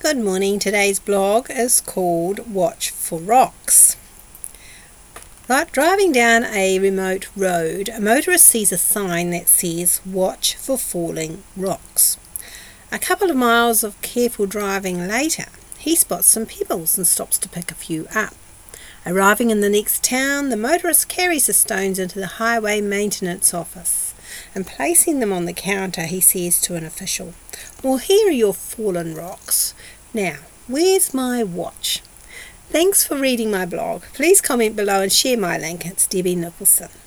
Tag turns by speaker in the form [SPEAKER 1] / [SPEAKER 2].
[SPEAKER 1] Good morning. Today's blog is called Watch for Rocks. Like driving down a remote road, a motorist sees a sign that says Watch for Falling Rocks. A couple of miles of careful driving later, he spots some pebbles and stops to pick a few up. Arriving in the next town, the motorist carries the stones into the highway maintenance office, and placing them on the counter, he says to an official, "Well, here are your fallen rocks. Now, where's my watch?" Thanks for reading my blog. Please comment below and share my link. It's Debbie Nicholson.